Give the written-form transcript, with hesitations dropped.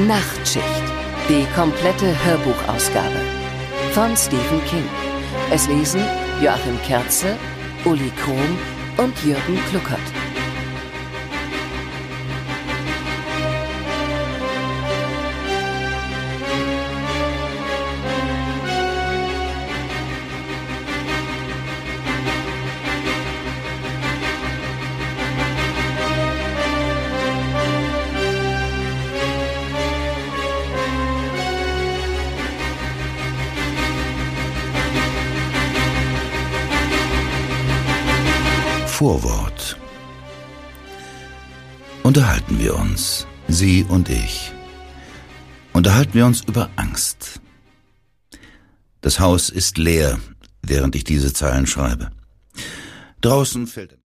Nachtschicht, die komplette Hörbuchausgabe von Stephen King. Es lesen Joachim Kerze, Uli Krohm und Jürgen Kluckert. Vorwort. Unterhalten wir uns, Sie und ich. Unterhalten wir uns über Angst. Das Haus ist leer, während ich diese Zeilen schreibe. Draußen fällt